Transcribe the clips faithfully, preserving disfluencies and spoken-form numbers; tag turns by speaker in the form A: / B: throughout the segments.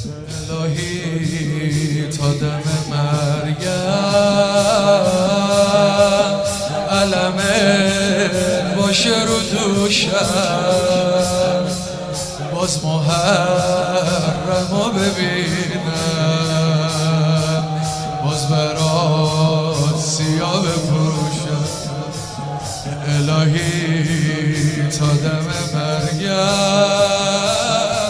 A: الهی تا دم مرگم علمت باشه رو دوشم، باز محرمو ببینم، باز برات سیاه بپوشم. الهی تا دم مرگم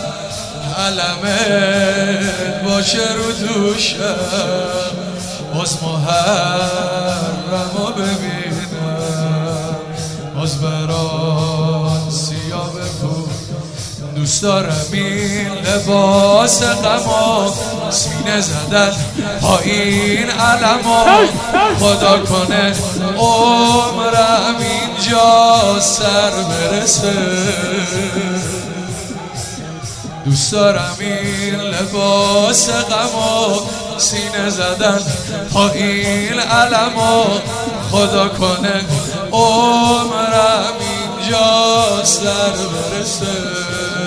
A: علمت باشه رو دوشم، باز محرمو ببینم، باز برات سیاه بپوشم. دوست دارم این لباس غما، سینه زدن پایین علما، خدا کنه عمرم اینجا سر برسه. دوست دارم این لباس غما، سینه زدن پایین علما، خدا کنه عمرم اینجا سر برسه.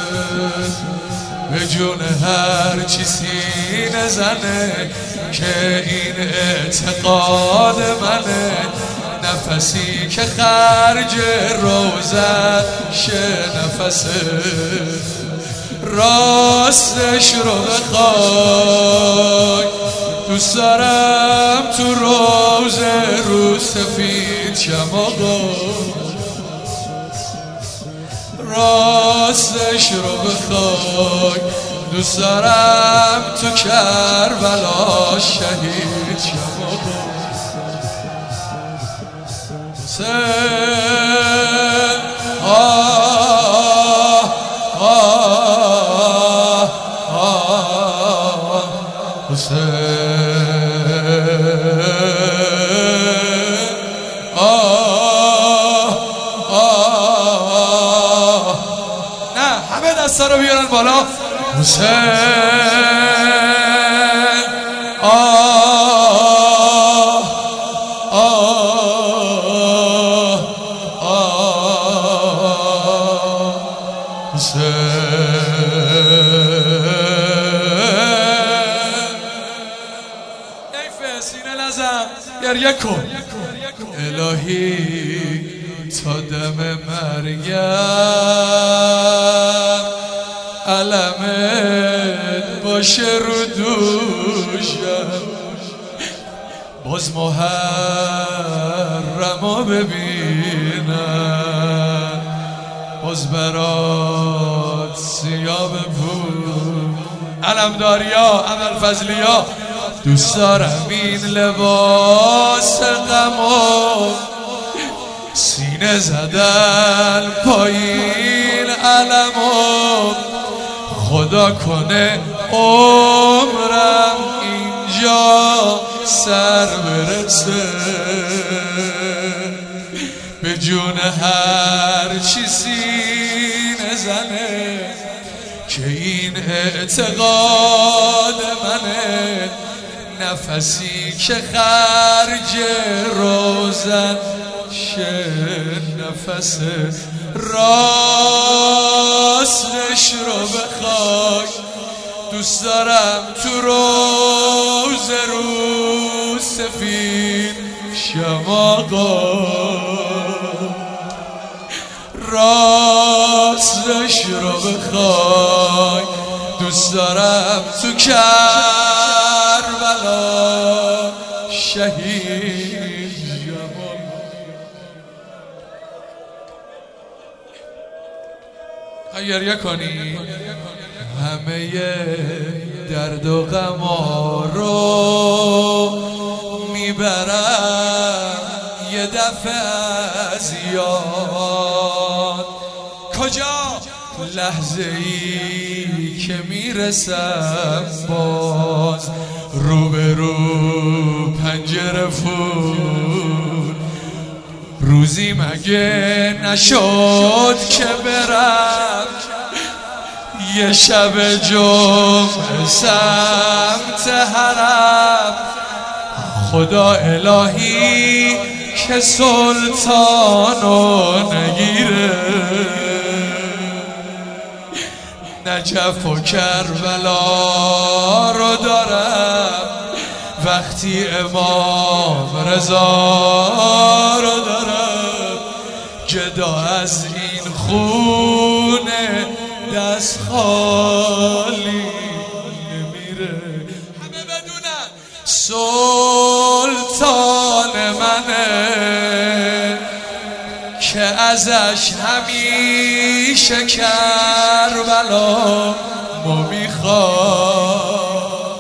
A: به جون هر چی سینه زنه که این اعتقاد منه، نفسی که خرج روزه شه نفسه، راستش رو بخوای دوست دارم تو روزه رو سفید شم آقا، راستش رو بخوای دوست دارم تو کربلا شهید شم آقا. حسین آه آه آه حسین آه آه. نه همه دستا رو بیارن بالا. حسین آه آه آه حسین. حیف سینه لزم گریه کن. الهی تا دم مرگم علمت باشه رو دوشم، باز محرمو ببینم، باز برات سیاه بپوشم. علمداریا ابوالفضلیا دوست دارم این لباس غمو، سینه زدن پایین علمو، خدا کنه عمرم اینجا سر برسه. به جون هر چی سینه زنه که این اعتقاد منه، نفسی که خرج روزن شه نفسه، راستش رو بخوای دوست دارم تو روز رو سفید شم آقا، راستش رو بخوای دوست دارم تو کربلا شهید شم. گریه کنی همه درد و غما رو میبرم یه دفعه از یاد. کجا لحظه ای که میرسم باز رو به رو پنجره فول، روزی مگه نشد که برم یه شب جمعه سمت حرم، خدا الهی که سلطانو نگیره، نجف و کربلا رو دارم، وقتی امام رضا رو دارم، جدا از این خونه دست خالی نمیره. همه بدونن سلطان منه که ازش همیشه کربلا ما میخواد.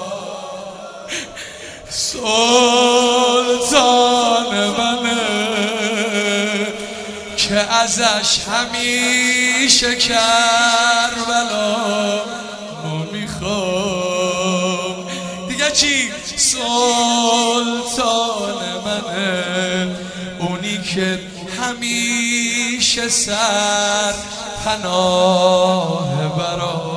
A: سلطان منه که ازش همیشه کربلا ما میخوام. دیگه چی؟ سلطان منه اونی که همیشه سر پناه برا